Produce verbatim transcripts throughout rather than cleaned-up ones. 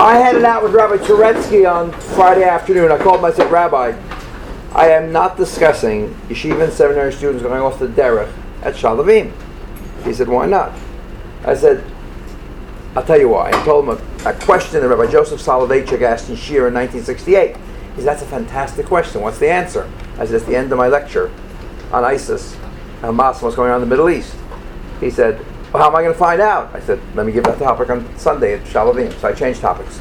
I had it out with Rabbi Turetsky on Friday afternoon. I called him, I said, Rabbi, I am not discussing yeshiva and seminary students going off the derech at Shalavim. He said, why not? I said, I'll tell you why. I told him a, a question that Rabbi Joseph Soloveitchik asked in Shir in nineteen sixty-eight. He said, that's a fantastic question. What's the answer? I said, it's the end of my lecture on ISIS, Hamas, what's going on in the Middle East. He said, well, how am I going to find out? I said, let me give that topic on Sunday at Shalavim. So I changed topics.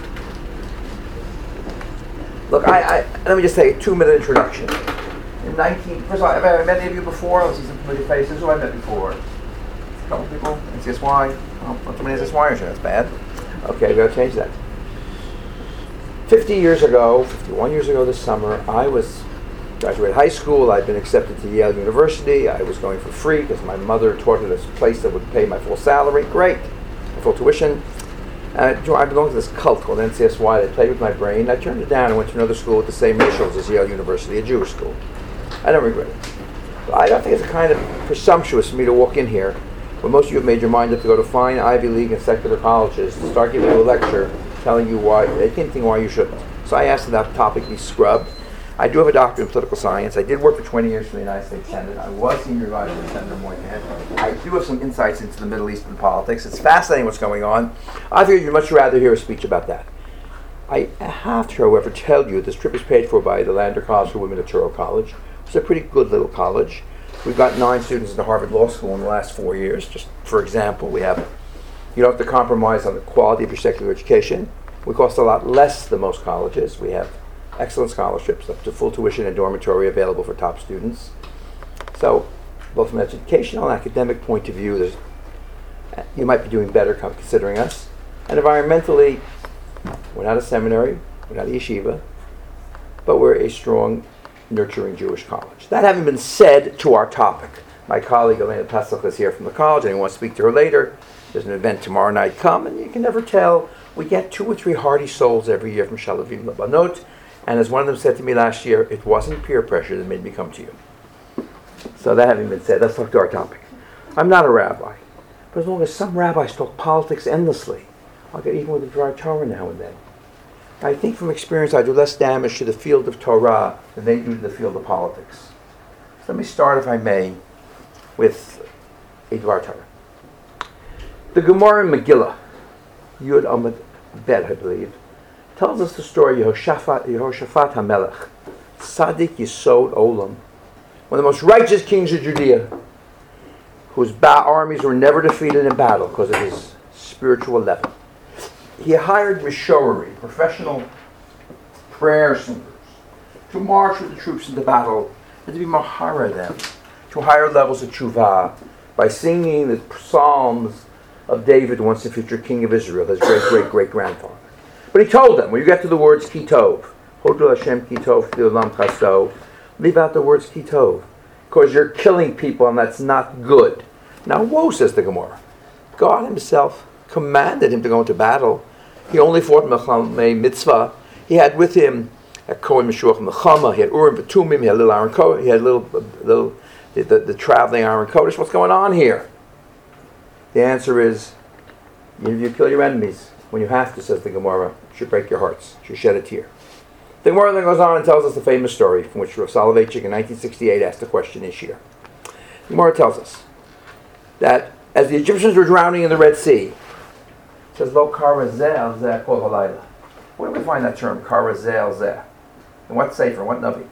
Look, I, I let me just say a two-minute introduction. In nineteen, first of all, have I met any of you before? Let's see some familiar faces. Who have I met before? A couple people. N C S Y. Oh, not too many N C S Yers. That's bad. Okay, we got to change that. Fifty years ago, fifty-one years ago this summer, I was graduated high school. I'd been accepted to Yale University. I was going for free because my mother taught at a place that would pay my full salary. Great, my full tuition. And I belonged to this cult called N C S Y. They played with my brain. I turned it down and went to another school with the same initials as Yale University, a Jewish school. I don't regret it. But I don't think it's kind of presumptuous for me to walk in here when most of you have made your mind up to go to fine Ivy League and secular colleges to start giving you a lecture telling you why, hinting why you shouldn't. So I asked that that topic be scrubbed. I do have a doctorate in political science. I did work for twenty years for the United States Senate. I was senior advisor to Senator Moynihan. I do have some insights into the Middle Eastern politics. It's fascinating what's going on. I figured you'd much rather hear a speech about that. I have to, however, tell you this trip is paid for by the Lander College for Women at Touro College. It's a pretty good little college. We've got nine students into Harvard Law School in the last four years. Just for example, we have, you don't have to compromise on the quality of your secular education. We cost a lot less than most colleges. We have excellent scholarships up to full tuition and dormitory available for top students. So, both from an educational and academic point of view, there's, you might be doing better considering us. And environmentally, we're not a seminary, we're not a yeshiva, but we're a strong, nurturing Jewish college. That having been said, to our topic, my colleague Elena Pesach is here from the college, and I want to speak to her later. There's an event tomorrow night. Come, and you can never tell. We get two or three hardy souls every year from Shalavim Labanot. And as one of them said to me last year, it wasn't peer pressure that made me come to you. So that having been said, let's talk to our topic. I'm not a rabbi, but as long as some rabbis talk politics endlessly, I'll get even with a dry Torah now and then. I think from experience I do less damage to the field of Torah than they do to the field of politics. So let me start, if I may, with a dvar Torah. The Gemara in Megillah, Yud Amud Bet, I believe, tells us the story of Yehoshaphat, Yehoshaphat HaMelech, Tzaddik Yisod Olam, one of the most righteous kings of Judea, whose ba- armies were never defeated in battle because of his spiritual level. He hired Mishorari, professional prayer singers, to march with the troops into battle and to be mahara them to higher levels of tshuva by singing the psalms of David, once the future king of Israel, his great-great-great-grandfather. But he told them, when you get to the words ki tov, Hodul Hashem ki tov, Olam chasto, leave out the words ki tov, because you're killing people and that's not good. Now woe, says the Gemara. God himself commanded him to go into battle. He only fought Mechamei Mitzvah. He had with him a Kohen Meshuach Mechama. He had Urim V'Tumim. He had little Aaron Kodesh. He had little, little the, the, the traveling Aaron Kodesh. What's going on here? The answer is, you, you kill your enemies when you have to, says the Gemara. It should break your hearts. It should shed a tear. The Gemara then goes on and tells us the famous story from which Rav Soloveitchik in nineteen sixty-eight asked the question this year. The Gemara tells us that as the Egyptians were drowning in the Red Sea, it says, Lo karazel zeh kol halayla. Where do we find that term, karazel zeh? And what sefer, what navi?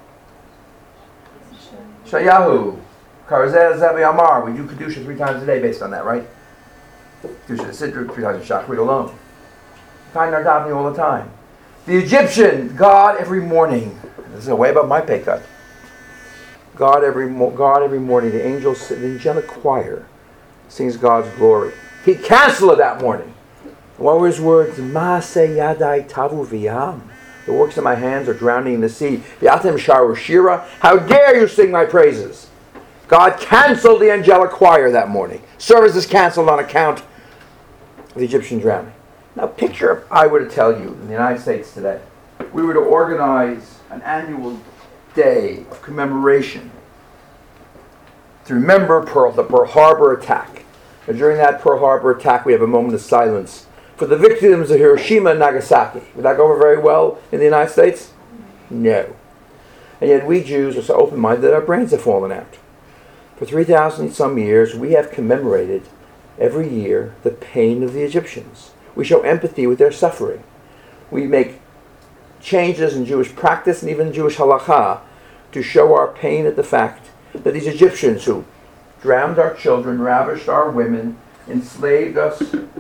Shayahu. Karazel zeh v'yamar. We do Kedusha three times a day based on that, right? Kedusha the Siddur, three times a Shachrit alone. We find our davening all the time. The Egyptian, God every morning. This is way above my pay cut. God every mo- God every morning, the angels, the angelic choir sings God's glory. He canceled it that morning. What were his words? Maaseh yadai tavu v'yam. The works of my hands are drowning in the sea. V'atem sharu shira. How dare you sing my praises? God canceled the angelic choir that morning. Services canceled on account of the Egyptian drowning. Now picture if I were to tell you, in the United States today, we were to organize an annual day of commemoration to remember Pearl, the Pearl Harbor attack. And during that Pearl Harbor attack, we have a moment of silence for the victims of Hiroshima and Nagasaki. Would that go over very well in the United States? No. And yet we Jews are so open-minded that our brains have fallen out. For three thousand some years, we have commemorated every year the pain of the Egyptians. We show empathy with their suffering. We make changes in Jewish practice and even Jewish halakha to show our pain at the fact that these Egyptians who drowned our children, ravished our women, enslaved us,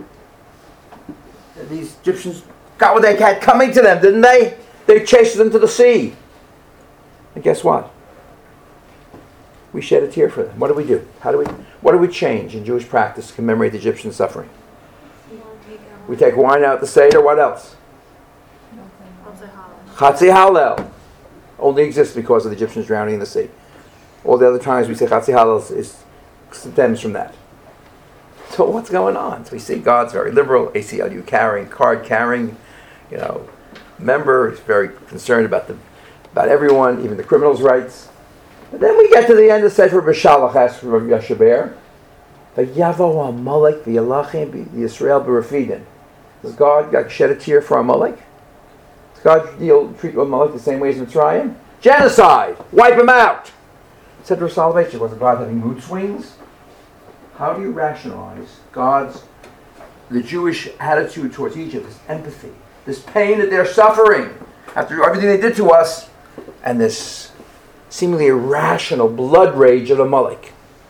these Egyptians got what they had coming to them, didn't they? They chased them to the sea. And guess what? We shed a tear for them. What do we do? How do we? What do we change in Jewish practice to commemorate the Egyptian suffering? We take wine out the Seder. What else? Chatzi Hallel only exists because of the Egyptians drowning in the sea. All the other times we say Chatzi Hallel is stems from that. So what's going on? So we see God's very liberal, A C L U carrying, card carrying, you know, member. He's very concerned about the about everyone, even the criminals' rights. But then we get to the end of Sefer B'Shalach, as from Yashaber. V'yavo Amalek v'yalachim Yisrael b'Rafidin. Does God, God shed a tear for Amalek? Does God deal, treat Amalek the same way as Mitzrayim? Genocide! Wipe him out! Sefer Salvation. Was God having mood swings? How do you rationalize God's, the Jewish attitude towards Egypt, this empathy, this pain that they're suffering after everything they did to us, and this seemingly irrational blood rage of Amalek?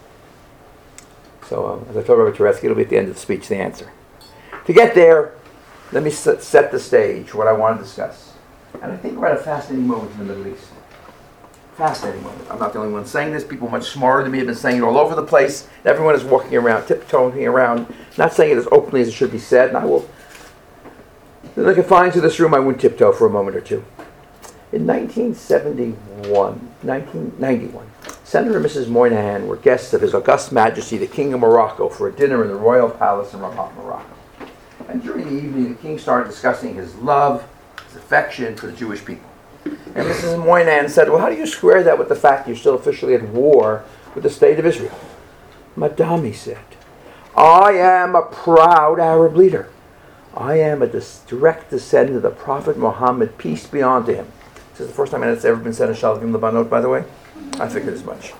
So, um, as I told Rabbi Teresky, it'll be at the end of the speech, the answer. To get there, let me set the stage, what I want to discuss. And I think we're at a fascinating moment in the Middle East. Fascinating moment. I'm not the only one saying this. People much smarter than me have been saying it all over the place. Everyone is walking around, tiptoeing around, not saying it as openly as it should be said. And I will, if I can find into this room, I won't tiptoe for a moment or two. In nineteen seventy-one, nineteen ninety-one, Senator and Missus Moynihan were guests of His August Majesty, the King of Morocco, for a dinner in the Royal Palace in Rabat, Morocco. And during the evening, the King started discussing his love, his affection for the Jewish people. And Missus Moynihan said, well, how do you square that with the fact you're still officially at war with the State of Israel? Madame, he said, I am a proud Arab leader. I am a dis- direct descendant of the Prophet Muhammad, peace be unto him. This is the first time it's ever been said in Shalom Labanot, by the way. I figured as much.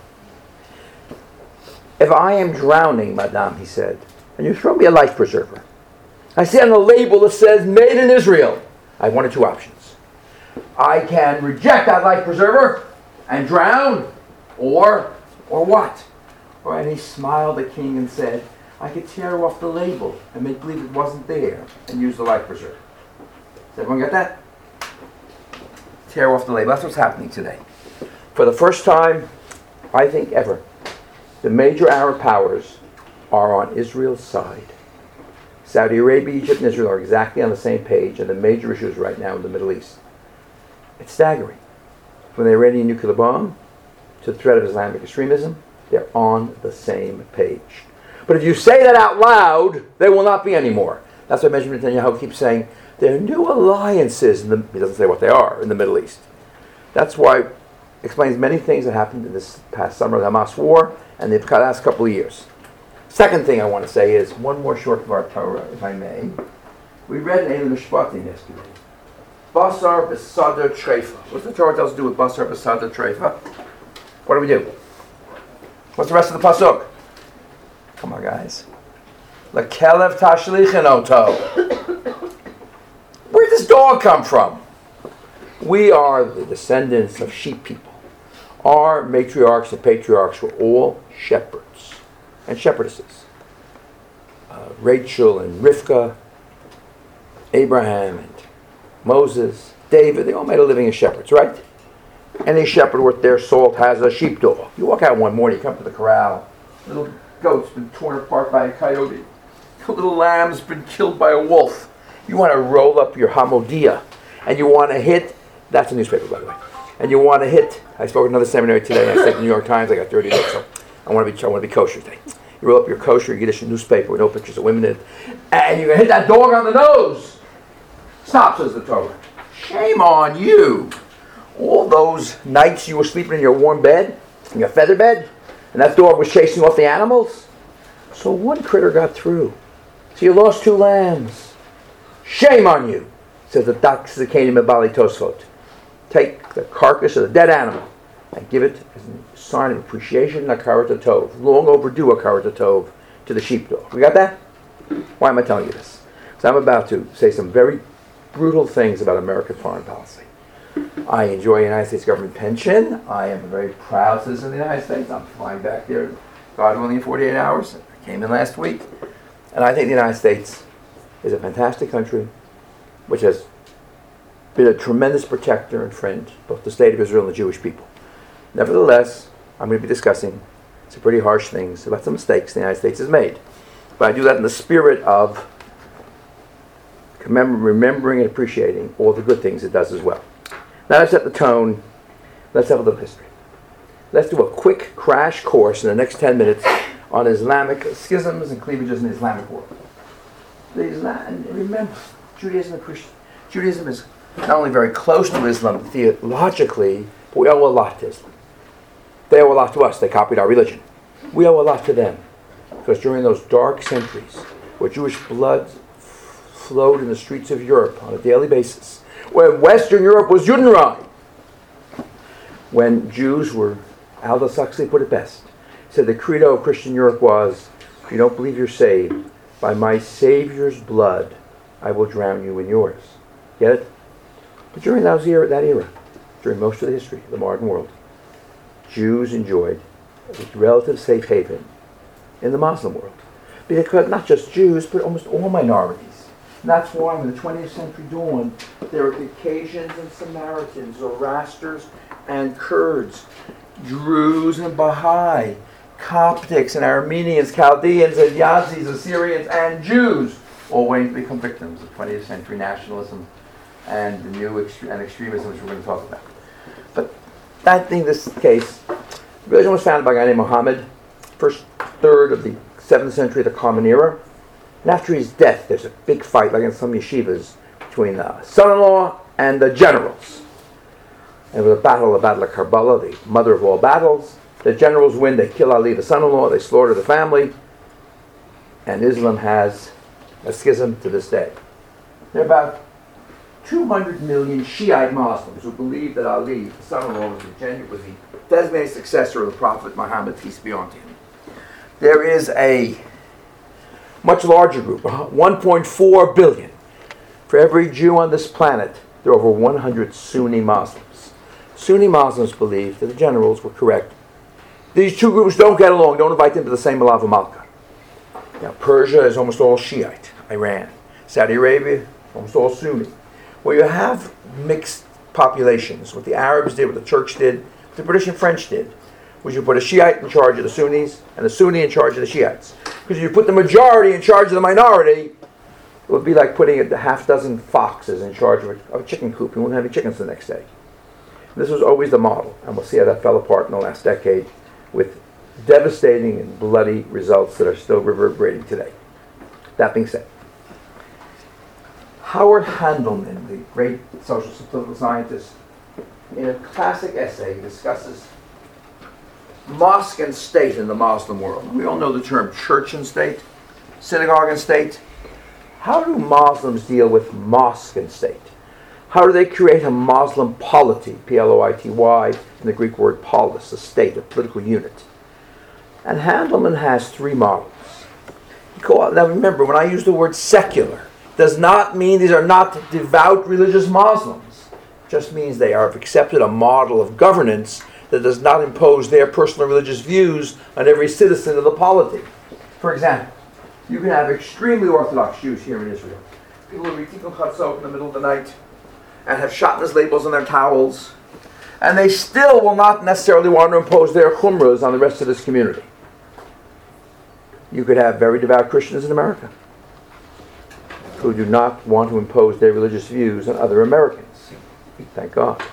If I am drowning, Madame, he said, and you throw me a life preserver, I see on the label that says made in Israel, I have one or two options. I can reject that life preserver and drown, or, or what? Or, and he smiled at the King and said, I could tear off the label and make believe it wasn't there and use the life preserver. Does everyone get that? Tear off the label. That's what's happening today. For the first time, I think ever, the major Arab powers are on Israel's side. Saudi Arabia, Egypt, and Israel are exactly on the same page on the major issues right now in the Middle East. It's staggering. From the Iranian nuclear bomb to the threat of Islamic extremism, they're on the same page. But if you say that out loud, there will not be any more. That's why Benjamin Netanyahu keeps saying there are new alliances in the, he doesn't say what they are, in the Middle East. That's why it explains many things that happened in this past summer, the Hamas war, and the last couple of years. Second thing I want to say is one more short of our Torah, if I may. We read in Eilu Mishpatim yesterday. Basar b'sadar treifa. What's the Torah tell us to do with basar b'sadar treifa? What do we do? What's the rest of the pasuk? Come on, guys. Lekelev tashlichin oto. Where did this dog come from? We are the descendants of sheep people. Our matriarchs and patriarchs were all shepherds and shepherdesses. Uh, Rachel and Rivka, Abraham and Moses, David, they all made a living as shepherds, right? Any shepherd worth their salt has a sheepdog. You walk out one morning, you come to the corral, little goat's been torn apart by a coyote, a little lamb's been killed by a wolf. You want to roll up your hamodia, and you want to hit, that's a newspaper, by the way, and you want to hit, I spoke at another seminary today, and I said the New York Times, I got thirty days, so I want to be I want to be kosher today. You roll up your kosher Yiddish newspaper with no pictures of women in it, and you're going to hit that dog on the nose. Stop, says the Torah. Shame on you. All those nights you were sleeping in your warm bed, in your feather bed, and that dog was chasing off the animals. So one critter got through. So you lost two lambs. Shame on you, says the Daksikanim of Bali Tosfot. Take the carcass of the dead animal and give it as a sign of appreciation, Hakarat Tov, long overdue Hakarat Tov, to the sheepdog. We got that? Why am I telling you this? Because I'm about to say some very brutal things about American foreign policy. I enjoy a United States government pension. I am a very proud citizen of the United States. I'm flying back there, God willing, in forty-eight hours. I came in last week. And I think the United States is a fantastic country which has been a tremendous protector and friend of both the state of Israel and the Jewish people. Nevertheless, I'm going to be discussing some pretty harsh things about some mistakes the United States has made. But I do that in the spirit of commem- remembering and appreciating all the good things it does as well. Now let's set the tone. Let's have a little history. Let's do a quick crash course in the next ten minutes on Islamic schisms and cleavages in the Islamic world. The Islam, and remember, Judaism and Christian, Judaism is not only very close to Islam theologically, but we owe a lot to Islam. They owe a lot to us. They copied our religion. We owe a lot to them. Because during those dark centuries where Jewish blood f- flowed in the streets of Europe on a daily basis, where Western Europe was Judenreich, when Jews were, Aldous Huxley put it best, he said the credo of Christian Europe was, if you don't believe you're saved, by my Savior's blood, I will drown you in yours. Get it? But during that era, that era, during most of the history of the modern world, Jews enjoyed a relative safe haven in the Muslim world. Because not just Jews, but almost all minorities. And that's why when the twentieth century dawned, there were Caucasians and Samaritans, Zoroasters and Kurds, Druze and Baha'i, Coptics and Armenians, Chaldeans and Yazidis, Assyrians and Jews, all waiting to become victims of twentieth century nationalism and the new extre- and extremism, which we're going to talk about. But that being this case, religion was founded by a guy named Muhammad, first third of the seventh century of the Common Era. And after his death, there's a big fight, like in some yeshivas, between the son-in-law and the generals. And it was a battle, the Battle of Karbala, the mother of all battles. The generals win, they kill Ali, the son-in-law, they slaughter the family. And Islam has a schism to this day. There are about two hundred million Shiite Muslims who believe that Ali, the son-in-law, was the, genu- was the designated successor of the Prophet Muhammad, peace be on him. There is a much larger group, one point four billion. For every Jew on this planet, there are over one hundred Sunni Muslims. Sunni Muslims believe that the generals were correct. These two groups don't get along. Don't invite them to the same Malava Malka. Now, Persia is almost all Shiite. Iran. Saudi Arabia, almost all Sunni. Well, you have mixed populations. What the Arabs did, what the Turks did, what the British and French did, was you put a Shiite in charge of the Sunnis and a Sunni in charge of the Shiites. Because if you put the majority in charge of the minority, it would be like putting a half dozen foxes in charge of a, of a chicken coop. You wouldn't have any chickens the next day. This was always the model, and we'll see how that fell apart in the last decade with devastating and bloody results that are still reverberating today. That being said, Howard Handelman, the great social and political scientist, in a classic essay discusses mosque and state in the Muslim world. We all know the term church and state, synagogue and state. How do Muslims deal with mosque and state? How do they create a Muslim polity, P L O I T Y, in the Greek word polis, a state, a political unit? And Handelman has three models. Now remember, when I use the word secular, does not mean these are not devout religious Muslims. It just means they have accepted a model of governance that does not impose their personal religious views on every citizen of the polity. For example, you can have extremely Orthodox Jews here in Israel. People who read Tikkun Chatzot in the middle of the night and have shatnez labels on their towels, and they still will not necessarily want to impose their chumras on the rest of this community. You could have very devout Christians in America who do not want to impose their religious views on other Americans. Thank God.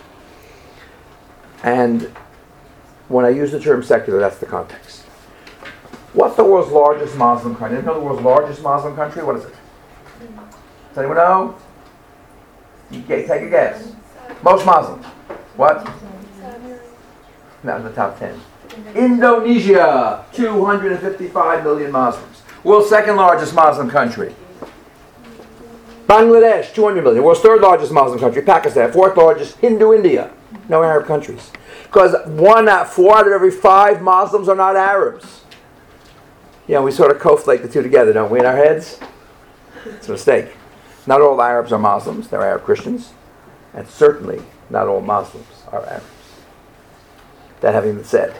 And when I use the term secular, that's the context. What's the world's largest Muslim country? You know the world's largest Muslim country? What is it? Does anyone know? You take a guess. Most Muslims. What? Not in the top ten. Indonesia, two hundred fifty-five million Muslims. World's second largest Muslim country. Bangladesh, two hundred million. World's third largest Muslim country. Pakistan, fourth largest. Hindu India. No Arab countries. Because one out four out of every five Muslims are not Arabs. You know, we sort of conflate the two together, don't we, in our heads? It's a mistake. Not all Arabs are Muslims. They're Arab Christians. And certainly not all Muslims are Arabs. That having been said,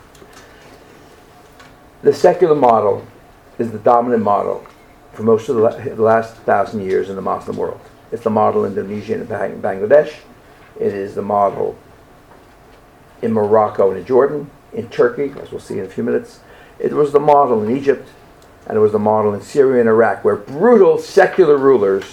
the secular model is the dominant model for most of the, la- the last thousand years in the Muslim world. It's the model in Indonesia and Bang- Bangladesh. It is the model in Morocco and in Jordan, in Turkey, as we'll see in a few minutes. It was the model in Egypt, and it was the model in Syria and Iraq, where brutal secular rulers,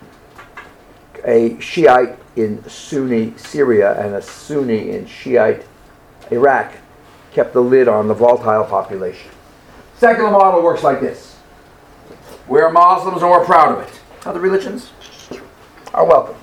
a Shiite in Sunni Syria and a Sunni in Shiite Iraq, kept the lid on the volatile population. Secular model works like this. We're Muslims and we're proud of it. Other religions are welcome.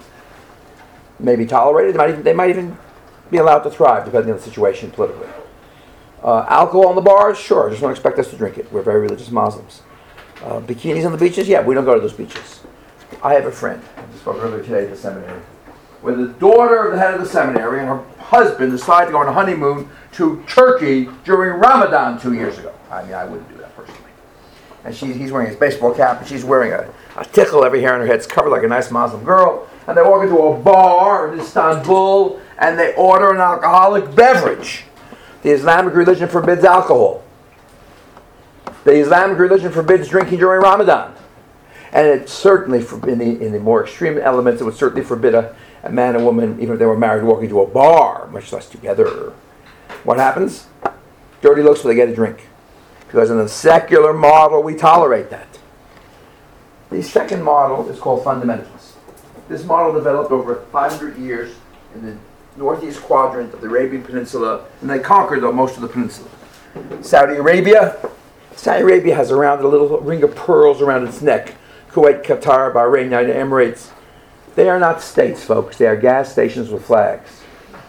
Maybe tolerated. They might even, they might even be allowed to thrive, depending on the situation politically. Uh, alcohol in the bars? Sure. Just don't expect us to drink it. We're very religious Muslims. Uh, bikinis on the beaches? Yeah, we don't go to those beaches. I have a friend, I spoke earlier today at the seminary, where the daughter of the head of the seminary and her husband decided to go on a honeymoon to Turkey during Ramadan two years ago. I mean, I wouldn't do that personally. And she, he's wearing his baseball cap, and she's wearing a, a tickle every hair on her head. It's covered like a nice Muslim girl. And they walk into a bar in Istanbul, and they order an alcoholic beverage. The Islamic religion forbids alcohol. The Islamic religion forbids drinking during Ramadan. And it certainly, in the, in the more extreme elements, it would certainly forbid a, a man and woman, even if they were married, walking to a bar, much less together. What happens? Dirty looks, but they get a drink. Because in the secular model, we tolerate that. The second model is called fundamentalist. This model developed over five hundred years in the northeast quadrant of the Arabian Peninsula, and they conquered the, most of the peninsula. Saudi Arabia, Saudi Arabia has around a little ring of pearls around its neck. Kuwait, Qatar, Bahrain, United Emirates. They are not states, folks. They are gas stations with flags.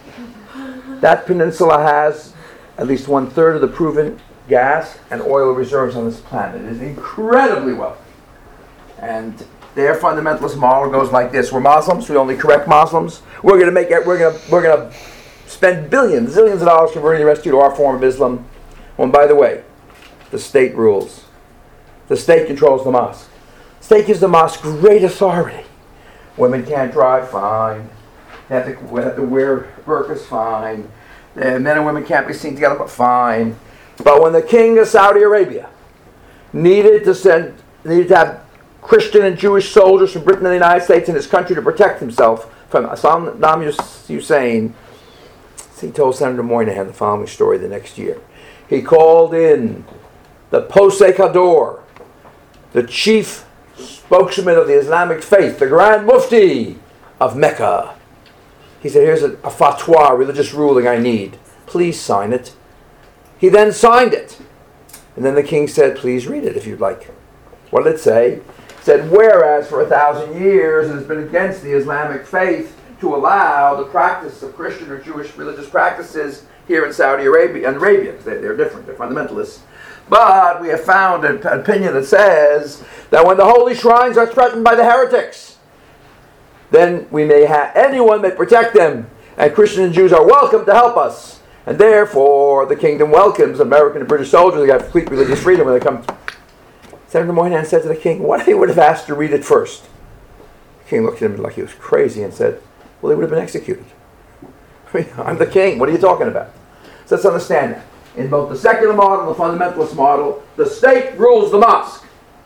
That peninsula has at least one third of the proven gas and oil reserves on this planet. It is incredibly wealthy. And their fundamentalist model goes like this: we're Muslims. We only correct Muslims. We're going to make it. We're going to we're going to spend billions, zillions of dollars converting the rest of you to our form of Islam. Oh, and by the way, the state rules. The state controls the mosque. The state gives the mosque great authority. Women can't drive, fine. They have to, they have to wear burqas, fine. The men and women can't be seen together, but fine. But when the king of Saudi Arabia needed to send, needed to have Christian and Jewish soldiers from Britain and the United States in his country to protect himself from Saddam Hussein, he told Senator Moynihan the following story the next year. He called in the Posek Hador, the chief spokesman of the Islamic faith, the Grand Mufti of Mecca. He said, here's a, a fatwa, a religious ruling I need. Please sign it. He then signed it. And then the king said, please read it if you'd like. What did it say? It said, whereas for a thousand years it has been against the Islamic faith to allow the practice of Christian or Jewish religious practices here in Saudi Arabia, and Arabia, because they, they're different, they're fundamentalists. But we have found an opinion that says that when the holy shrines are threatened by the heretics, then we may have, anyone may protect them, and Christians and Jews are welcome to help us. And therefore, the kingdom welcomes American and British soldiers. They have complete religious freedom when they come. Senator Moynihan said to the king, what if he would have asked to read it first? The king looked at him like he was crazy and said, well, he would have been executed. I'm the king. What are you talking about? So let's understand that. In both the secular model and the fundamentalist model, the state rules the mosque.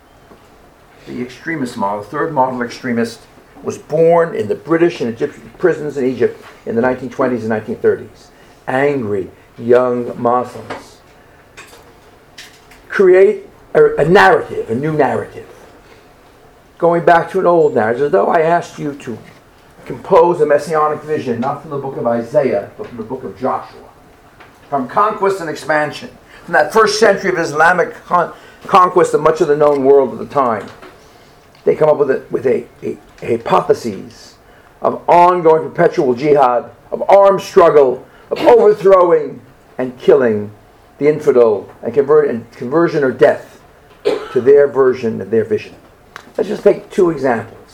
The extremist model, the third model extremist, was born in the British and Egyptian prisons in Egypt in the nineteen twenties and nineteen thirties. Angry young Muslims create a, a narrative, a new narrative, going back to an old narrative, as though I asked you to compose a messianic vision, not from the book of Isaiah, but from the book of Joshua. From conquest and expansion, from that first century of Islamic con- conquest of much of the known world at the time. They come up with a, with a, a, a hypothesis of ongoing perpetual jihad, of armed struggle, of overthrowing and killing the infidel, and, convert, and conversion or death to their version and their vision. Let's just take two examples.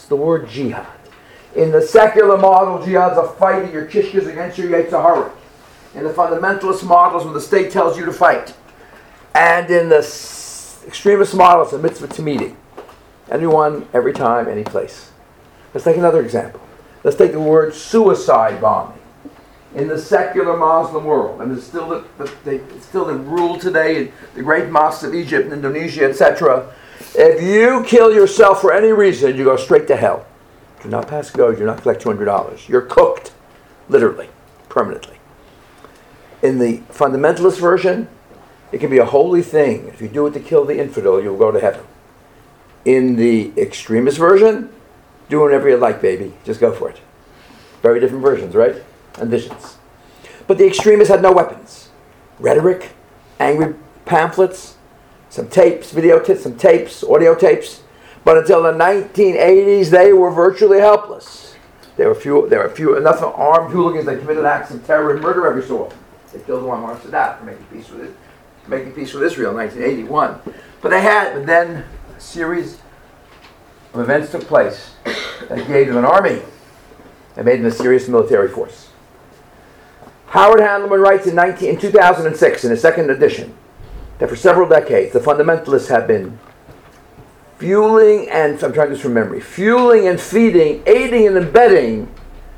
the word jihad. In the secular model, jihad's a fight of your kishkas against your Yetzer Hara. In the fundamentalist models, when the state tells you to fight. And in the s- extremist model, it's a mitzvah tamidi. Anyone, every time, any place. Let's take another example. Let's take the word suicide bombing. In the secular Muslim world, and it's still the, the, the, it's still the rule today in the great mosques of Egypt and Indonesia, et cetera. If you kill yourself for any reason, you go straight to hell. Do not pass go, do not collect two hundred dollars. You're cooked, literally, permanently. In the fundamentalist version, it can be a holy thing. If you do it to kill the infidel, you'll go to heaven. In the extremist version, do whatever you like, baby. Just go for it. Very different versions, right? And visions. But the extremists had no weapons. Rhetoric, angry pamphlets, some tapes, video tapes, some tapes, audio tapes. But until the nineteen eighties, they were virtually helpless. There were few, there were few enough armed hooligans that committed acts of terror and murder every so often. They killed one Anwar Sadat for making peace with it, making peace with Israel in nineteen eighty-one. But they had, but then a series of events took place that gave them an army and made them a serious military force. Howard Handelman writes in, nineteen, in two thousand six, in his second edition, that for several decades the fundamentalists have been fueling and, I'm trying this from memory, fueling and feeding, aiding and abetting,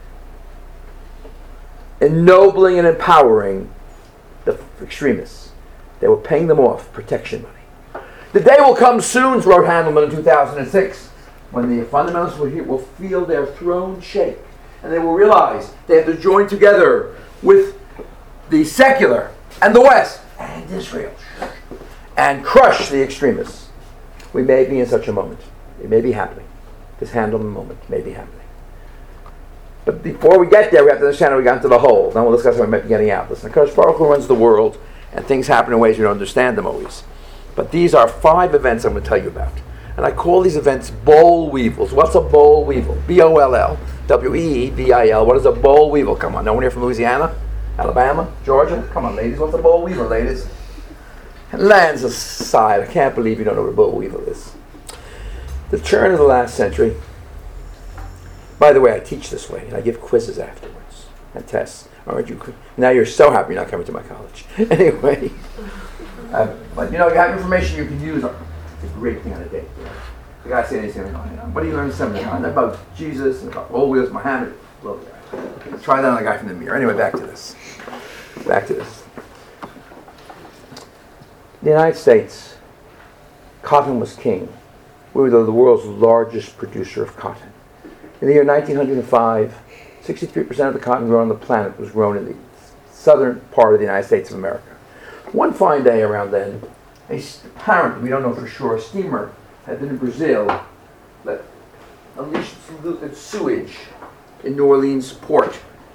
ennobling and empowering the extremists. They were paying them off protection money. The day will come soon, wrote Handelman in two thousand six, when the fundamentalists will, hear, will feel their throne shake, and they will realize they have to join together with the secular and the West and Israel and crush the extremists. We may be in such a moment. It may be happening. This Handelman moment may be happening. But before we get there, we have to understand how we got into the hole. Then we'll discuss how we might be getting out. Listen, Kadosh Baruch Hu runs the world, and things happen in ways we don't understand them always. But these are five events I'm going to tell you about. And I call these events boll weevils. What's a boll weevil? B O L L. W E E V I L. What is a boll weevil? Come on. No one here from Louisiana? Alabama? Georgia? Come on, ladies. What's a boll weevil, ladies? And lands aside, I can't believe you don't know what a boll weevil is. The turn of the last century. By the way, I teach this way, and I give quizzes afterwards and tests. Aren't you? Now you're so happy you're not coming to my college. Anyway, uh, but you know, you have information you can use. It's a great thing on a date. You know? The guy saying anything, oh, you know, what do you learn in seminary? About Jesus and about boll weevils, Muhammad. Love that. Try that on the guy from the mirror. Anyway, back to this. Back to this. The United States, cotton was king. We were the world's largest producer of cotton. In the year nineteen oh five, sixty-three percent of the cotton grown on the planet was grown in the southern part of the United States of America. One fine day around then, a apparently, we don't know for sure, a steamer had been in Brazil that unleashed sewage in New Orleans port,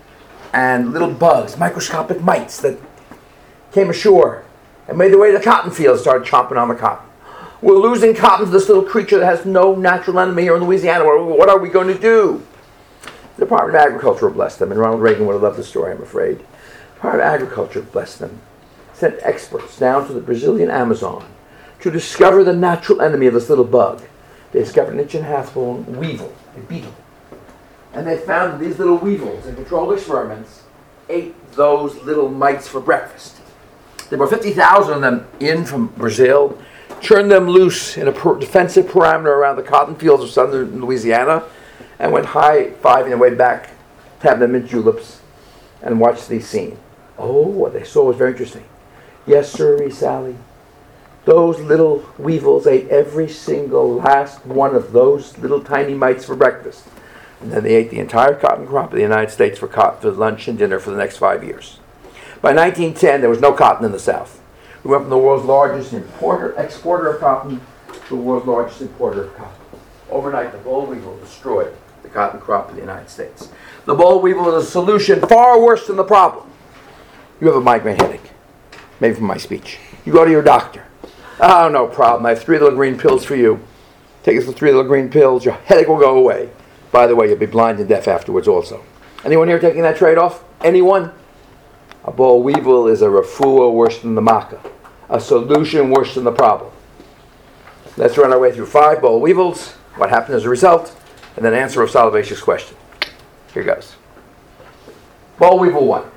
and little bugs, microscopic mites that came ashore and made their way to the cotton fields, started chomping on the cotton. We're losing cotton to this little creature that has no natural enemy here in Louisiana. What are we going to do? The Department of Agriculture blessed them, and Ronald Reagan would have loved the story, I'm afraid. The Department of Agriculture blessed them, sent experts down to the Brazilian Amazon to discover the natural enemy of this little bug. They discovered an inch and a half long weevil, a beetle. And they found that these little weevils in controlled experiments ate those little mites for breakfast. There were fifty thousand of them in from Brazil, turned them loose in a per- defensive parameter around the cotton fields of southern Louisiana, and went high-fiving their way back to have them mint juleps and watch the scene. Oh, what they saw was very interesting. Yes, sir, Sally. Those little weevils ate every single last one of those little tiny mites for breakfast. And then they ate the entire cotton crop of the United States for, cotton, for lunch and dinner for the next five years. By nineteen ten, there was no cotton in the South. We went from the world's largest importer, exporter of cotton to the world's largest importer of cotton. Overnight, the boll weevil destroyed the cotton crop of the United States. The boll weevil is a solution far worse than the problem. You have a migraine headache, maybe from my speech. You go to your doctor. Oh, no problem. I have three little green pills for you. Take the three little green pills. Your headache will go away. By the way, you'll be blind and deaf afterwards also. Anyone here taking that trade-off? Anyone? A boll weevil is a refuah worse than the makkah. A solution worse than the problem. Let's run our way through five boll weevils. What happened as a result? and then answer of Soloveitchik's question. Here goes. Boll Weevil one.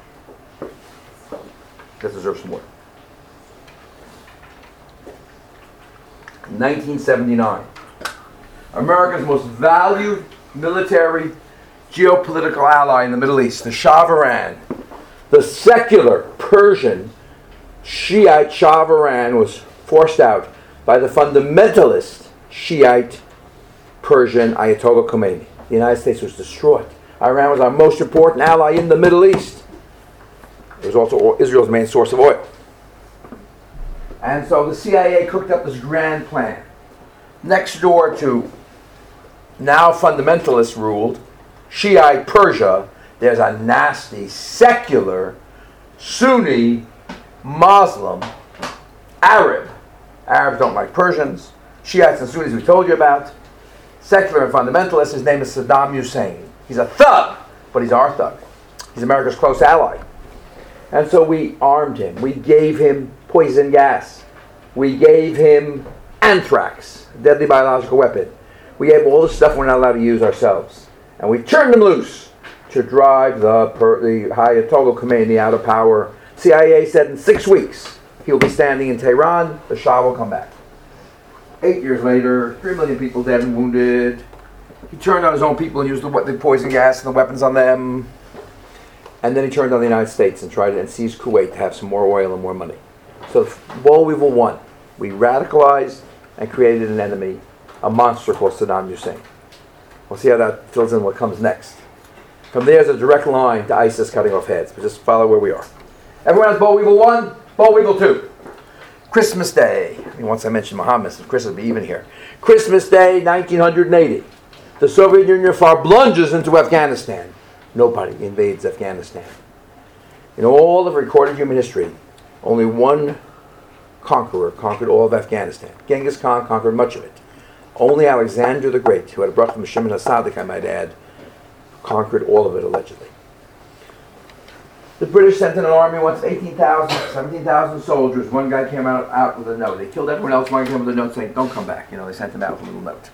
That deserves some more. nineteen seventy-nine. America's most valued military geopolitical ally in the Middle East, the Shah of Iran, the secular Persian Shiite Shah of Iran, was forced out by the fundamentalist Shiite Persian Ayatollah Khomeini. The United States was destroyed. Iran was our most important ally in the Middle East. It was also Israel's main source of oil. And so the C I A cooked up this grand plan. Next door to now fundamentalist ruled Shiite Persia, there's a nasty, secular, Sunni, Muslim, Arab. Arabs don't like Persians. Shiites and Sunnis we told you about. Secular and fundamentalist. His name is Saddam Hussein. He's a thug, but he's our thug. He's America's close ally. And so we armed him. We gave him poison gas. We gave him anthrax, a deadly biological weapon. We gave him all the stuff we're not allowed to use ourselves. And we turned him loose to drive the, per, the Ayatollah Khomeini out of power. C I A said in six weeks he'll be standing in Tehran. The Shah will come back. Eight years later, three million people dead and wounded. He turned on his own people and used the, the poison gas and the weapons on them. And then he turned on the United States and tried to and seized Kuwait to have some more oil and more money. So Boll Weevil won. We radicalized and created an enemy, a monster called Saddam Hussein. We'll see how that fills in what comes next. From there is a direct line to ISIS cutting off heads, but just follow where we are. Everyone has Boll Weevil one, Boll Weevil two. Christmas Day. I mean, once I mentioned Muhammad, Chris will be even here. Christmas Day, nineteen eighty. The Soviet Union far plunges into Afghanistan. Nobody invades Afghanistan. In all of recorded human history, only one conqueror conquered all of Afghanistan. Genghis Khan conquered much of it. Only Alexander the Great, who had a brother from Shimon HaSadik, I might add, conquered all of it, allegedly. The British sent in an army once, eighteen thousand, seventeen thousand soldiers. One guy came out, out with a note. They killed everyone else. One guy came with a note saying, don't come back. You know, they sent him out with a little note.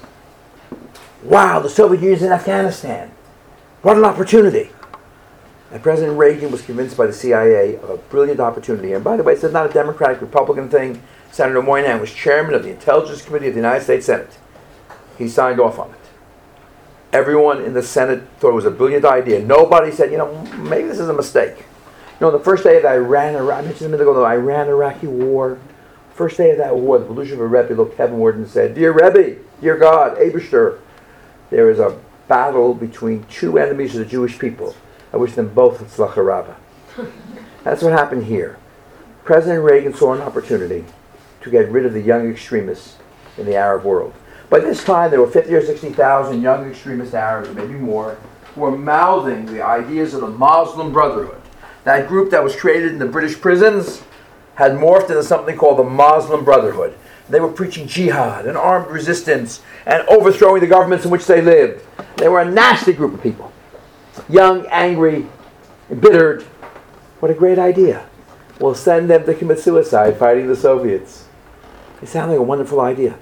Wow, the Soviet Union's in Afghanistan. What an opportunity. And President Reagan was convinced by the C I A of a brilliant opportunity. And by the way, it's not a Democratic-Republican thing. Senator Moynihan was chairman of the Intelligence Committee of the United States Senate. He signed off on it. Everyone in the Senate thought it was a brilliant idea. Nobody said, you know, maybe this is a mistake. You know, the first day of the Iran, I mentioned a minute ago, the Iran-Iraqi war, first day of that war, the Belusheva Rebbe looked heavenward and said, Dear Rebbe, dear God, Eibishter, there is a battle between two enemies of the Jewish people. I wish them both tzlacha raba. That's what happened here. President Reagan saw an opportunity to get rid of the young extremists in the Arab world. By this time, there were fifty or sixty thousand young extremist Arabs, maybe more, who were mouthing the ideas of the Muslim Brotherhood. That group that was created in the British prisons had morphed into something called the Muslim Brotherhood. They were preaching jihad and armed resistance and overthrowing the governments in which they lived. They were a nasty group of people. Young, angry, embittered. What a great idea. We'll send them to commit suicide fighting the Soviets. It sounded like a wonderful idea.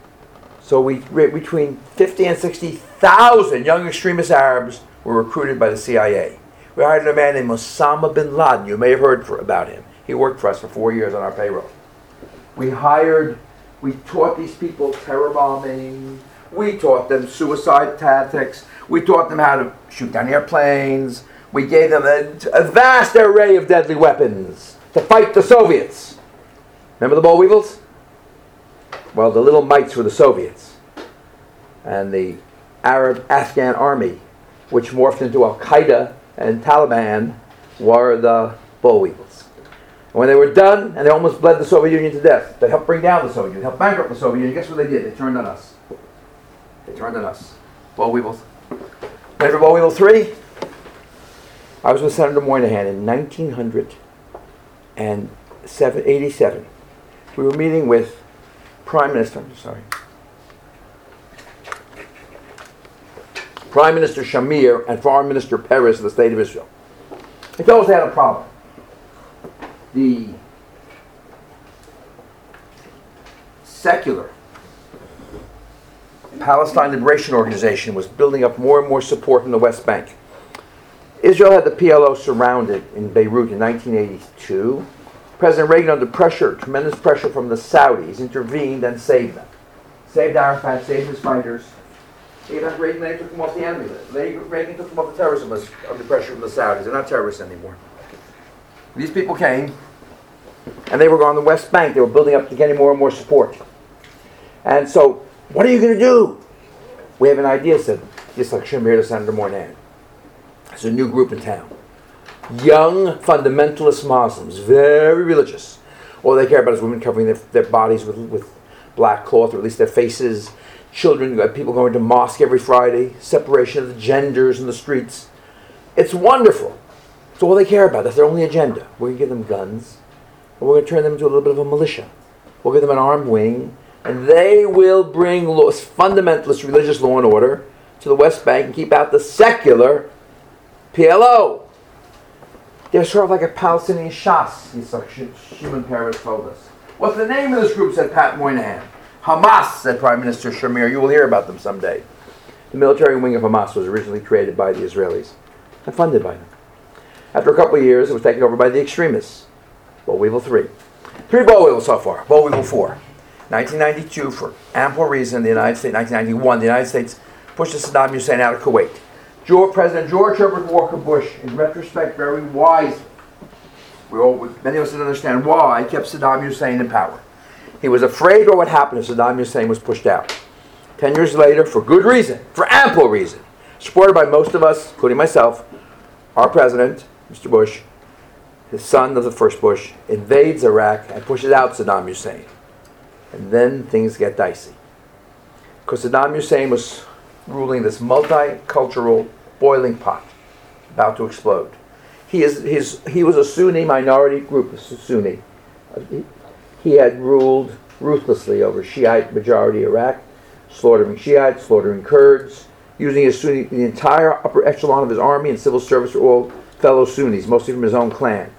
So we between fifty and sixty thousand young extremist Arabs were recruited by the C I A. We hired a man named Osama bin Laden. You may have heard for, about him. He worked for us for four years on our payroll. We hired, we taught these people terror bombing. We taught them suicide tactics. We taught them how to shoot down airplanes. We gave them a, a vast array of deadly weapons to fight the Soviets. Remember the Boll Weevils? Well, the little mites were the Soviets. And the Arab Afghan army, which morphed into Al-Qaeda and Taliban, were the Boll Weevils. And when they were done, and they almost bled the Soviet Union to death, they helped bring down the Soviet Union, helped bankrupt the Soviet Union. Guess what they did? They turned on us. They turned on us. Boll Weevils. Ready for Boll Weevil three? I was with Senator Moynihan in nineteen eighty-seven. We were meeting with Prime Minister, I'm sorry, Prime Minister Shamir and Foreign Minister Peres of the State of Israel. They told us they had a problem. The Palestine Liberation Organization was building up more and more support from the West Bank. Israel had the P L O surrounded in Beirut in nineteen eighty-two. President Reagan, under pressure, tremendous pressure from the Saudis, intervened and saved them. Saved Arafat, saved his fighters. Even Reagan, they took them off the enemy list. Reagan took them off the terrorism list under pressure from the Saudis. They're not terrorists anymore. These people came, and they were on the West Bank. They were building up to getting more and more support. And so, what are you going to do? We have an idea, said Yitzhak Shamir to Senator Moynihan. There's a new group in town. Young fundamentalist Muslims, very religious. All they care about is women covering their, their bodies with, with black cloth, or at least their faces. Children, people going to mosque every Friday. Separation of the genders in the streets. It's wonderful. It's all they care about. That's their only agenda. We're going to give them guns, and we're going to turn them into a little bit of a militia. We'll give them an armed wing, and they will bring law, fundamentalist religious law and order to the West Bank and keep out the secular P L O. They're sort of like a Palestinian Shas, Shimon Peres told us. What's the name of this group, said Pat Moynihan. Hamas, said Prime Minister Shamir. You will hear about them someday. The military wing of Hamas was originally created by the Israelis and funded by them. After a couple of years, it was taken over by the extremists. Boll Weevil three. Three Boll Weevils so far. Boll Weevil four. nineteen ninety-two, for ample reason, the United States, nineteen ninety-one, the United States pushed Saddam Hussein out of Kuwait. George, President George Herbert Walker Bush, in retrospect, very wisely, we all, many of us didn't understand why, kept Saddam Hussein in power. He was afraid what would happen if Saddam Hussein was pushed out. Ten years later, for good reason, for ample reason, supported by most of us, including myself, our president, Mister Bush, his son of the first Bush, invades Iraq and pushes out Saddam Hussein. And then things get dicey. Because Saddam Hussein was ruling this multicultural boiling pot about to explode. He is his. He was a Sunni minority group, a Sunni. He, he had ruled ruthlessly over Shiite majority Iraq, slaughtering Shiites, slaughtering Kurds, using his Sunni. The entire upper echelon of his army and civil service were all fellow Sunnis, mostly from his own clan.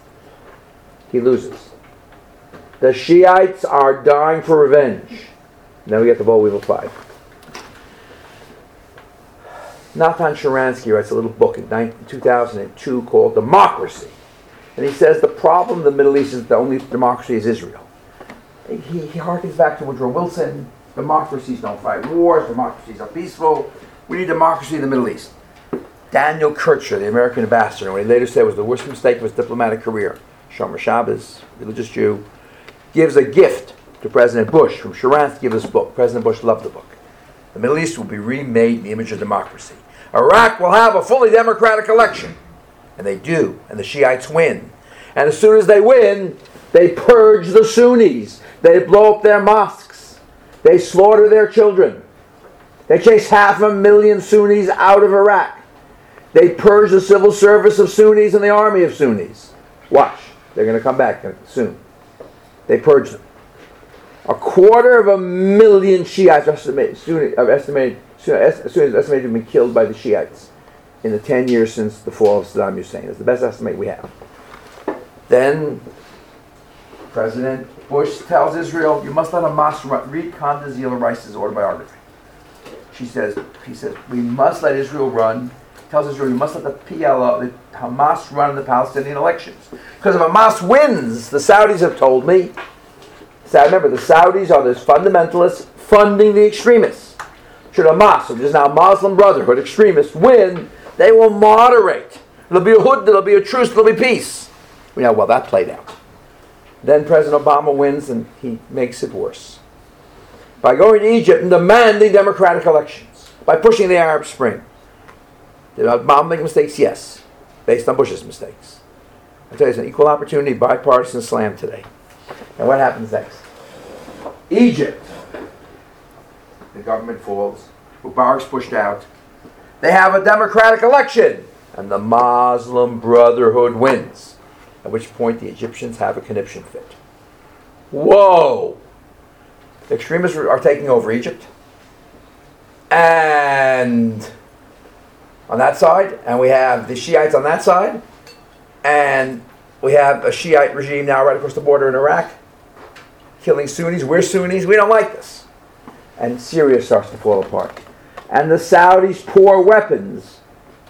He loses. The Shiites are dying for revenge. Now we get the Boll Weevil five. Nathan Sharansky writes a little book in two thousand two called Democracy. And he says the problem in the Middle East is the only democracy is Israel. He, he harkens back to Woodrow Wilson. Democracies don't fight wars. Democracies are peaceful. We need democracy in the Middle East. Daniel Kircher, the American ambassador, what he later said was the worst mistake of his diplomatic career, Shomer Shabbos, religious Jew, gives a gift to President Bush from Sharansky of this book. President Bush loved the book. The Middle East will be remade in the image of democracy. Iraq will have a fully democratic election. And they do. And the Shiites win. And as soon as they win, they purge the Sunnis. They blow up their mosques. They slaughter their children. They chase half a million Sunnis out of Iraq. They purge the civil service of Sunnis and the army of Sunnis. Watch. They're going to come back soon. They purge them. A quarter of a million Shiites are estimated, Sunni, are estimated, Sunnis estimated to have been killed by the Shiites in the ten years since the fall of Saddam Hussein. That's the best estimate we have. Then President Bush tells Israel, you must let Hamas run. Read Condoleezza Rice's autobiography. She says, he says, we must let Israel run. Tells Israel, you must let the P L O, the Hamas run the Palestinian elections. Because if Hamas wins, the Saudis have told me, so remember, the Saudis are this fundamentalists funding the extremists. Should Hamas, which is now Muslim Brotherhood, extremists, win, they will moderate. There'll be a hood, there'll be a truce, there'll be peace. We know, well, that played out. Then President Obama wins, and he makes it worse. By going to Egypt and demanding democratic elections. By pushing the Arab Spring. Did Obama make mistakes? Yes. Based on Bush's mistakes. I tell you, it's an equal opportunity bipartisan slam today. And what happens next? Egypt. The government falls. Mubarak's pushed out. They have a democratic election. And the Muslim Brotherhood wins. At which point the Egyptians have a conniption fit. Whoa! The extremists are taking over Egypt. And on that side, and we have the Shiites on that side, and we have a Shiite regime now right across the border in Iraq, killing Sunnis. We're Sunnis. We don't like this. and Syria starts to fall apart. And the Saudis pour weapons,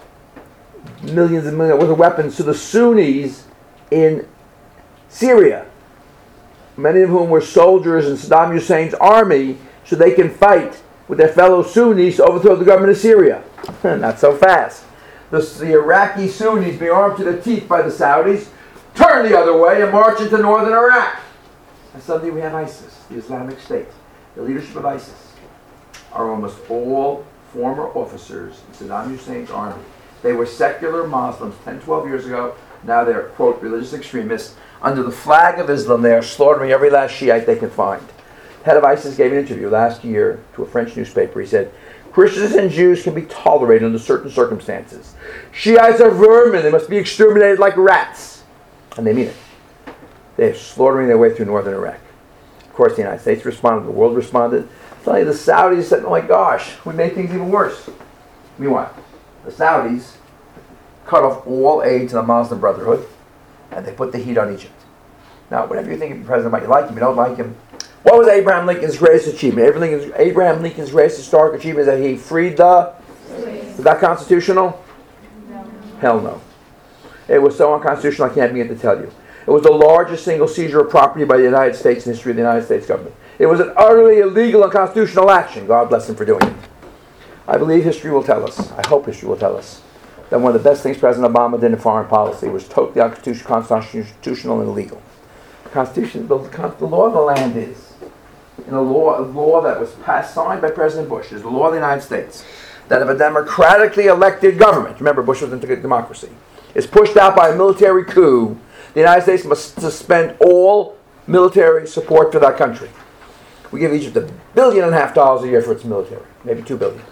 millions and millions worth of weapons, to the Sunnis in Syria, many of whom were soldiers in Saddam Hussein's army, so they can fight with their fellow Sunnis to overthrow the government of Syria. Not so fast. The, the Iraqi Sunnis, being armed to the teeth by the Saudis, turn the other way and march into northern Iraq. And suddenly we have ISIS, the Islamic State. The leadership of ISIS are almost all former officers in Saddam Hussein's army. They were secular Muslims ten, twelve years ago. Now they're, quote, religious extremists. Under the flag of Islam, they are slaughtering every last Shiite they can find. The head of ISIS gave an interview last year to a French newspaper. He said, Christians and Jews can be tolerated under certain circumstances. Shiites are vermin. They must be exterminated like rats. And they mean it. They're slaughtering their way through northern Iraq. Of course, the United States responded. The world responded. Finally, the Saudis said, oh my gosh, we made things even worse. Meanwhile, the Saudis cut off all aid to the Muslim Brotherhood, and they put the heat on Egypt. Now, whatever you think of the president, might you like him, you don't like him. What was Abraham Lincoln's greatest achievement? Abraham Lincoln's, Abraham Lincoln's greatest historic achievement is that he freed the... Is that constitutional? No. Hell no. It was so unconstitutional I can't begin to tell you. It was the largest single seizure of property by the United States in the history of the United States government. It was an utterly illegal and unconstitutional action. God bless him for doing it. I believe history will tell us, I hope history will tell us, that one of the best things President Obama did in foreign policy was totally unconstitutional and illegal. The Constitution, the, the law of the land is, in a law, a law that was passed, signed by President Bush, is the law of the United States, that if a democratically elected government, remember Bush was into democracy, is pushed out by a military coup, the United States must suspend all military support for that country. We give Egypt a billion and a half dollars a year for its military, maybe two billion.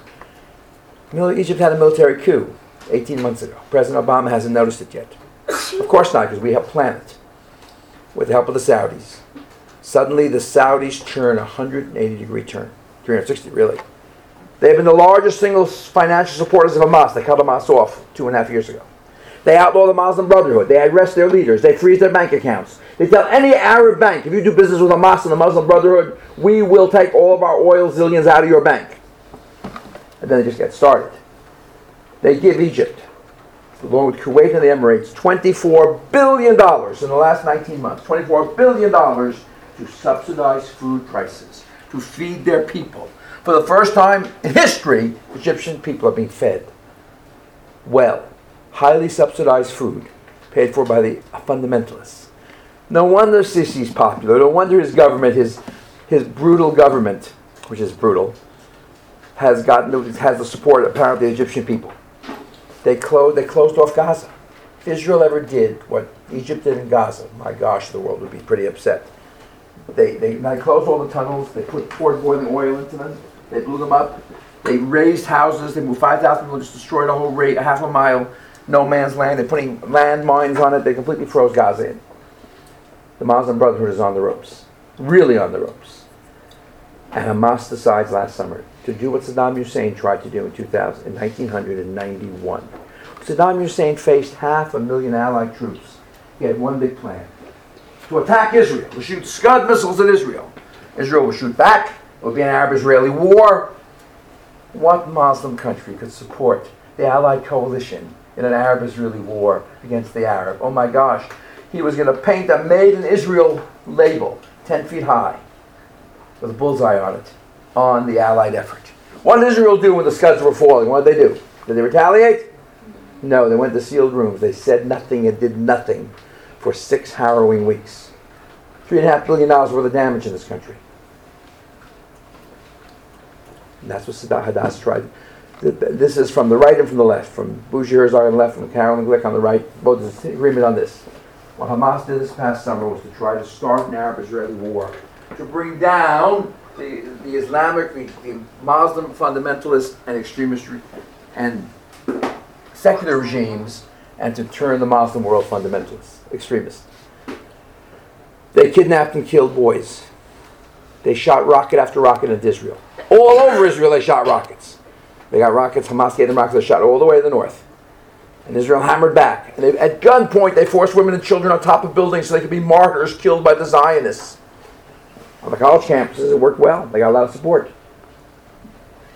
Egypt had a military coup eighteen months ago. President Obama hasn't noticed it yet. Of course not, because we helped plan it with the help of the Saudis. Suddenly, the Saudis churn a one hundred eighty degree turn, three hundred sixty really. They've been the largest single financial supporters of Hamas. They cut Hamas off two and a half years ago. They outlaw the Muslim Brotherhood. They arrest their leaders. They freeze their bank accounts. They tell any Arab bank, if you do business with Hamas and the Muslim Brotherhood, we will take all of our oil zillions out of your bank. And then they just get started. They give Egypt, along with Kuwait and the Emirates, twenty-four billion dollars in the last nineteen months, twenty-four billion dollars to subsidize food prices, to feed their people. For the first time in history, Egyptian people are being fed well, highly subsidized food, paid for by the fundamentalists. No wonder Sisi's popular. No wonder his government, his his brutal government, which is brutal, has gotten has the support apparently of the Egyptian people. They closed they closed off Gaza. If Israel ever did what Egypt did in Gaza, my gosh, the world would be pretty upset. They they, they closed all the tunnels. They put poured boiling oil into them. They blew them up. They razed houses. They moved five thousand people. Just destroyed a whole rate, a half a mile, no man's land. They're putting land mines on it. They completely froze Gaza in. The Muslim Brotherhood is on the ropes, really on the ropes. And Hamas decides last summer to do what Saddam Hussein tried to do in two thousand, in nineteen ninety-one. Saddam Hussein faced half a million Allied troops. He had one big plan: to attack Israel, to shoot Scud missiles at Israel. Israel would shoot back. It would be an Arab-Israeli war. What Muslim country could support the Allied coalition in an Arab-Israeli war against the Arab? Oh my gosh. He was going to paint a Made in Israel label, ten feet high, with a bullseye on it, on the Allied effort. What did Israel do when the Scuds were falling? What did they do? Did they retaliate? No, they went to sealed rooms. They said nothing and did nothing for six harrowing weeks. Three and a half billion dollars worth of damage in this country. And that's what Sadat Hadass tried. This is from the right and from the left, from Bougie Herzog on the left, from Carolyn Glick on the right. Both is agreement on this. What Hamas did this past summer was to try to start an Arab-Israeli war, to bring down the, the Islamic, the, the Muslim fundamentalist and extremist re- and secular regimes, and to turn the Muslim world fundamentalists, extremists. They kidnapped and killed boys. They shot rocket after rocket into Israel. All over Israel they shot rockets. They got rockets, Hamas gave them rockets, they shot all the way to the north. And Israel hammered back. And they, at gunpoint, they forced women and children on top of buildings so they could be martyrs killed by the Zionists. On the college campuses, it worked well. They got a lot of support.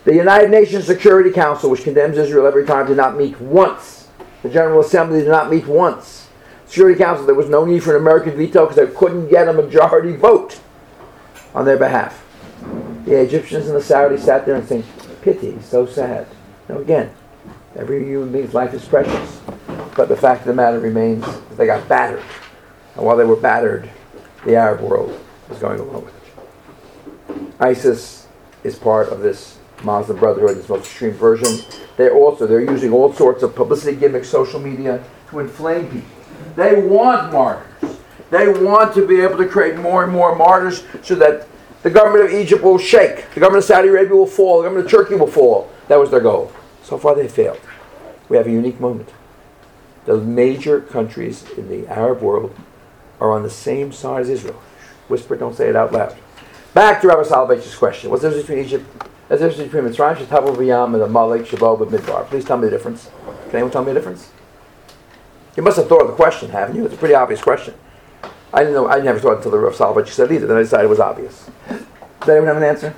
The United Nations Security Council, which condemns Israel every time, did not meet once. The General Assembly did not meet once. Security Council, there was no need for an American veto because they couldn't get a majority vote on their behalf. The Egyptians and the Saudis sat there and saying, pity, so sad. Now again, every human being's life is precious. But the fact of the matter remains that they got battered. And while they were battered, the Arab world was going along with it. ISIS is part of this Muslim Brotherhood, this most extreme version. They're also, they're using all sorts of publicity gimmicks, social media, to inflame people. They want martyrs. They want to be able to create more and more martyrs so that the government of Egypt will shake. The government of Saudi Arabia will fall. The government of Turkey will fall. That was their goal. So far they failed. We have a unique moment. The major countries in the Arab world are on the same side as Israel. Whisper, don't say it out loud. Back to Rabbi Soloveitch's question. What's the difference between Egypt? What's the difference between Mitzrayim, Shetavel V'yam, and Amalek, Shabal, and Midbar? Please tell me the difference. Can anyone tell me the difference? You must have thought of the question, haven't you? It's a pretty obvious question. I didn't know. I never thought until the Rav Soloveitch said either. Then I decided it was obvious. Does anyone have an answer?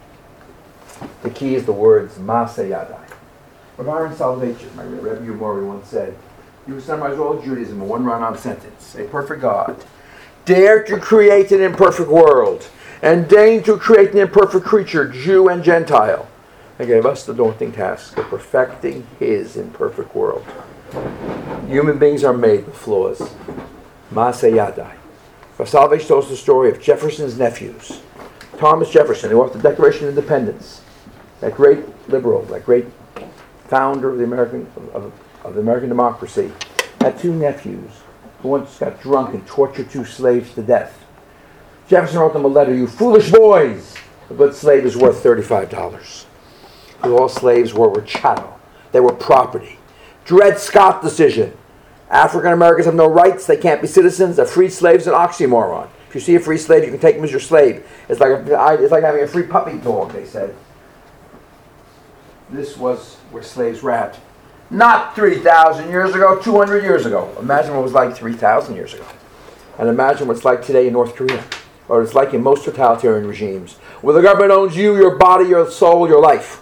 The key is the words Maaseh Yadai. Rav Aaron Soloveitch, my Rebbe Yomori, once said, "You would summarize all Judaism in one run-on sentence: A perfect God dared to create an imperfect world, and deigned to create an imperfect creature, Jew and Gentile, and gave us the daunting task of perfecting His imperfect world." Human beings are made with flaws. Maaseh Yadai. Rav Soloveitch tells the story of Jefferson's nephews. Thomas Jefferson, who wrote the Declaration of Independence, that great liberal, that great founder of the American of, of the American democracy, had two nephews who once got drunk and tortured two slaves to death. Jefferson wrote them a letter: "You foolish boys, a good slave is worth thirty-five dollars. Because all slaves were, were chattel. They were property. Dred Scott decision. African Americans have no rights. They can't be citizens. A free slave's an oxymoron. If you see a free slave, you can take him as your slave. It's like a, it's like having a free puppy dog," they said. This was where slaves were at. Not three thousand years ago, two hundred years ago. Imagine what it was like three thousand years ago. And imagine what it's like today in North Korea. Or it's like in most totalitarian regimes, where the government owns you, your body, your soul, your life.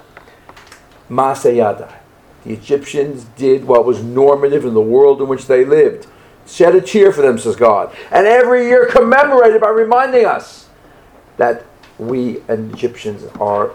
Maaseh Yadai. The Egyptians did what was normative in the world in which they lived. Shed a tear for them, says God. And every year commemorated by reminding us that we and Egyptians are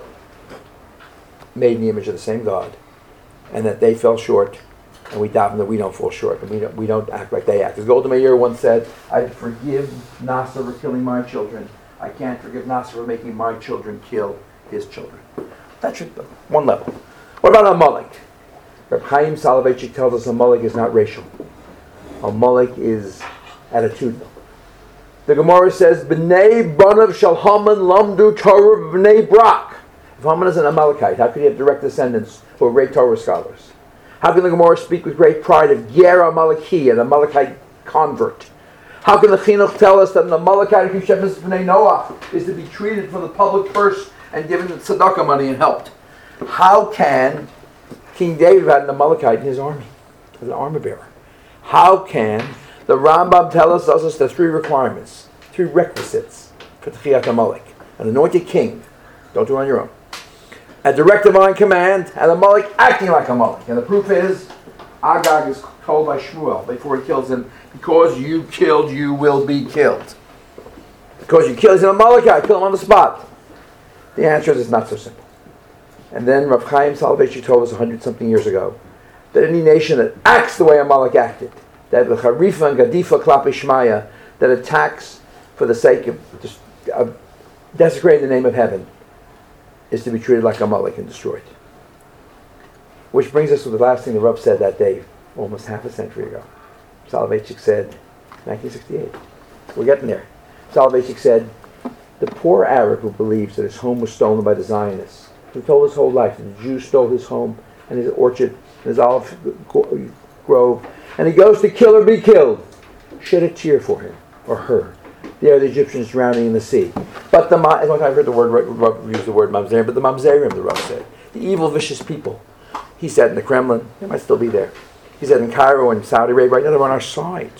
made in the image of the same God, and that they fell short, and we doubt that we don't fall short, and we don't, we don't act like they act. As Golda Meir once said, "I forgive Nasser for killing my children. I can't forgive Nasser for making my children kill his children." That's one level. What about Amalek? Reb Chaim Soloveitchik tells us Amalek is not racial. Amalek is attitudinal. The Gemara says, "B'nei banav shel Haman lamdu Torah b'nei Brak." If Haman is an Amalekite, how could he have direct descendants who are great Torah scholars? How can the Gemara speak with great pride of Ger Amaleki, an Amalekite convert? How can the Chinuch tell us that an Amalekite who shepherds b'nei Noach is to be treated from the public purse and given tzedakah money and helped? How can King David had an Amalekite in his army, as an armor bearer? How can the Rambam tell us, tells us the three requirements, three requisites for Tchiyat Amalek? An anointed king, don't do it on your own. A direct divine command, and Amalek acting like Amalek. And the proof is, Agag is told by Shmuel before he kills him, "Because you killed, you will be killed." Because you killed, he's an Amalekite, kill him on the spot. The answer is, it's not so simple. And then Rav Chaim Soloveitchik told us a hundred something years ago that any nation that acts the way Amalek acted, that the Harifa and Gadifa Klapi Shmaya, that attacks for the sake of, just, of desecrating the name of heaven, is to be treated like Amalek and destroyed. Which brings us to the last thing the Rav said that day, almost half a century ago. Soloveitchik said, nineteen sixty-eight. We're getting there. Soloveitchik said, "The poor Arab who believes that his home was stolen by the Zionists, who told his whole life that the Jews stole his home and his orchard and his olive grove, and he goes to kill or be killed, shed a tear for him or her. They are the Egyptians drowning in the sea." But the I've heard the word use the word mamzerim, but the mamzerim, the Rav said, the evil, vicious people. He said in the Kremlin, they might still be there. He said in Cairo and Saudi Arabia, right now they're on our side.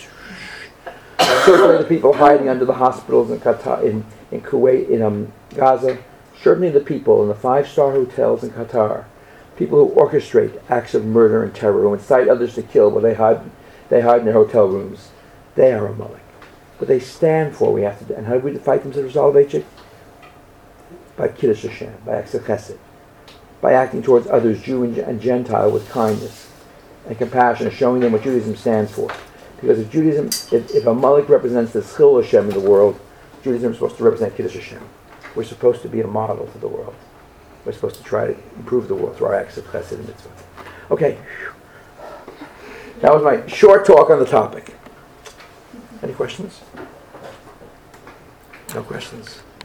Certainly the people hiding under the hospitals in Qatar, in, in Kuwait, in um, Gaza, certainly the people in the five-star hotels in Qatar, people who orchestrate acts of murder and terror, who incite others to kill while they hide, they hide in their hotel rooms, they are Amalek. What they stand for, we have to do. And how do we fight them, Mister Soloveitchik? By Kiddush Hashem, by acts of chesed, by acting towards others, Jew and Gentile, with kindness and compassion, and showing them what Judaism stands for. Because if Judaism, if, if Amalek represents the Chil Hashem in the world, Judaism is supposed to represent Kiddush Hashem. We're supposed to be a model to the world. We're supposed to try to improve the world through our acts of chesed and mitzvah. Okay. That was my short talk on the topic. Any questions? No questions.